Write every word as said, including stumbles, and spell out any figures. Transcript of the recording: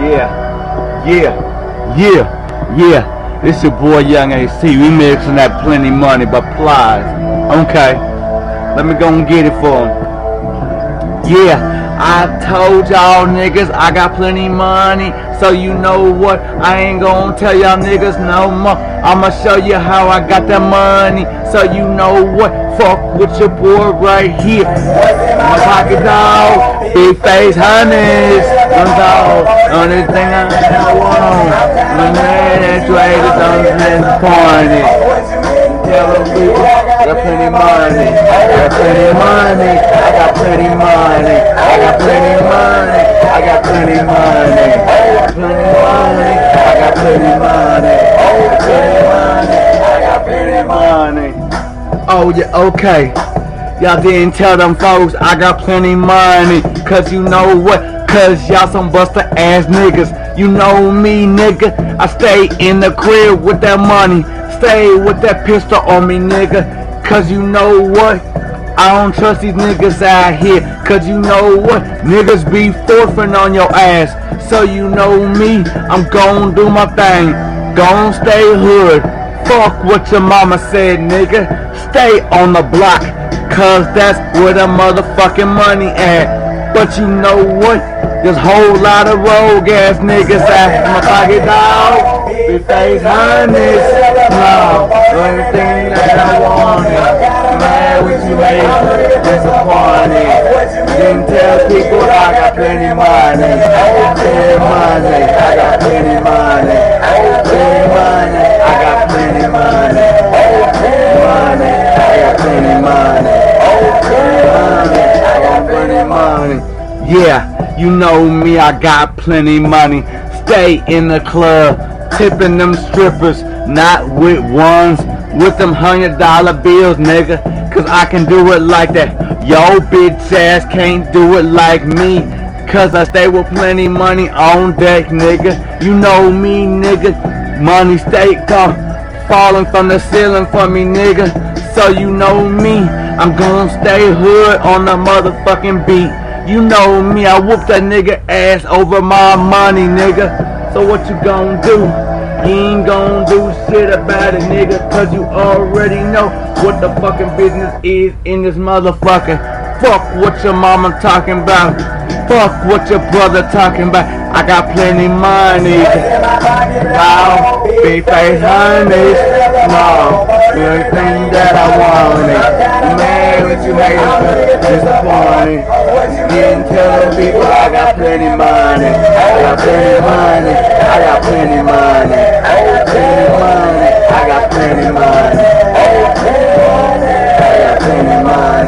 Yeah, yeah, yeah, yeah. This your boy Young A C. We mixing that Plenty Money by Plies. Okay, let me go and get it for him. Yeah. I told y'all niggas I got plenty money, so you know what, I ain't gonna tell y'all niggas no more. I'ma show you how I got that money, so you know what, fuck with your boy right here. My pocket dog, big face honeys, one dog, only thing I want, my man that's right is on the next party. Tell them people, I got plenty money, I got plenty money, I got plenty money, I got plenty money, I got plenty money, I got plenty money, I got plenty money, I got plenty money, I got plenty money. Oh yeah, okay. Y'all didn't tell them folks I got plenty money, cause you know what? Cause y'all some buster ass niggas. You know me, nigga. I stay in the crib with that money. Stay with that pistol on me, nigga. Cause you know what? I don't trust these niggas out here. Cause you know what? Niggas be forfeiting on your ass. So you know me, I'm gon' do my thing. Gon' stay hood. Fuck what your mama said, nigga. Stay on the block. Cause that's where the motherfucking money at. But you know what? There's a whole lot of rogue ass niggas out in my pocket, dog. Big face honeys, no, everything that I wanted. Man, what you made disappointed. Didn't tell people I got plenty money. I got plenty money. I got plenty money. I got plenty money. I got plenty money. Money. I got plenty money. Money. I got plenty money. Yeah, you know me, I got plenty money. Stay in the club, tipping them strippers, not with ones, with them hundred dollar bills, nigga. Cause I can do it like that. Yo bitch ass can't do it like me. Cause I stay with plenty money on deck, nigga. You know me, nigga. Money stay come falling from the ceiling for me, nigga. So you know me, I'm gonna stay hood on the motherfucking beat. You know me, I whoop that nigga ass over my money, nigga. So what you gonna do? You ain't gonna do shit about it, nigga. Cause you already know what the fucking business is in this motherfucker. Fuck what your mama talking about. Fuck what your brother talking about. I got plenty money. Wow, big face honeys. No, everything that I wanted. Man, what you made us disappointed. Didn't tell them people I got plenty money. I got plenty money. I got plenty money. I got plenty money. I got plenty money. I got plenty money.